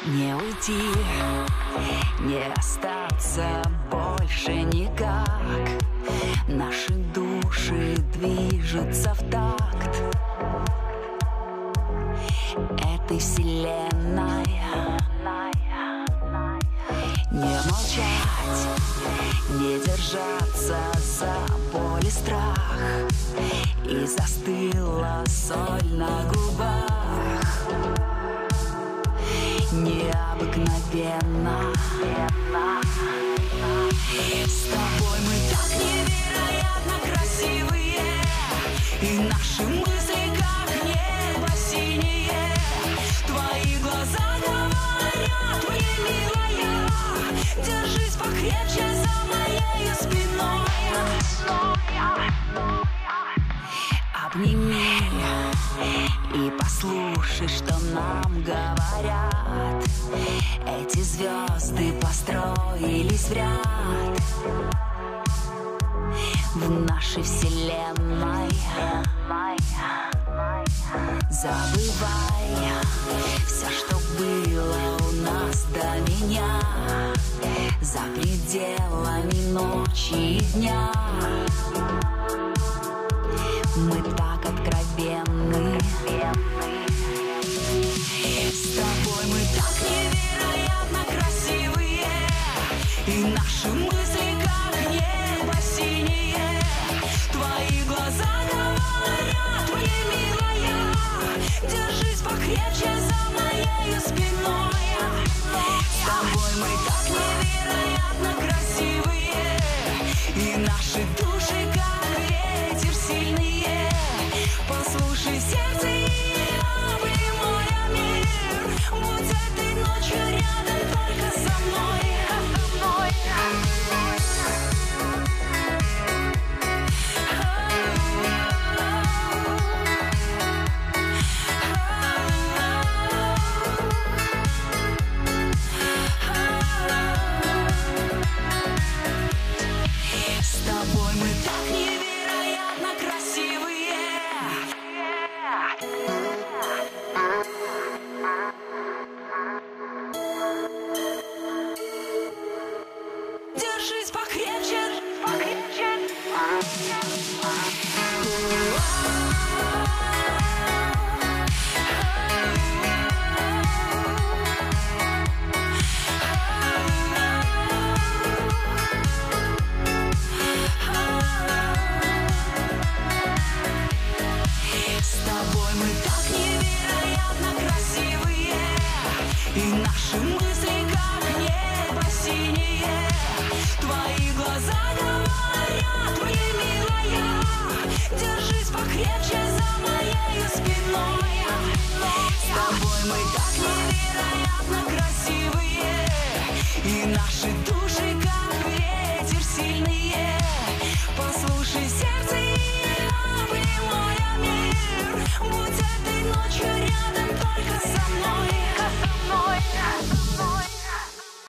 Не уйти, не остаться больше никак. Наши души движутся в такт этой вселенной. Не молчать, не держаться за боль и страх. И застыла соль на губах. Необыкновенно. С тобой мы так невероятно красивые, и наши мысли как небо синее. Твои глаза говорят мне, милая, держись покрепче за моей спиной. Обними и послушай, что нам говорят. Эти звезды построились в ряд в нашей вселенной. Забывай все, что было у нас до меня, за пределами ночи и дня. Мы так откровенны. С тобой мы так невероятно красивые, и наши мысли как небо синее. Твои глаза говорят мне, милая, держись покрепче за моей спиной. С тобой мы так невероятно красивые, и наши души как ветер сильные. Послушай сердце и обнимай мир. Будь этой ночью рядом только со мной. С тобой мы так невероятно красивые. Держись покрепче, покрепче. С тобой мы так невероятно красивые, и наши мысли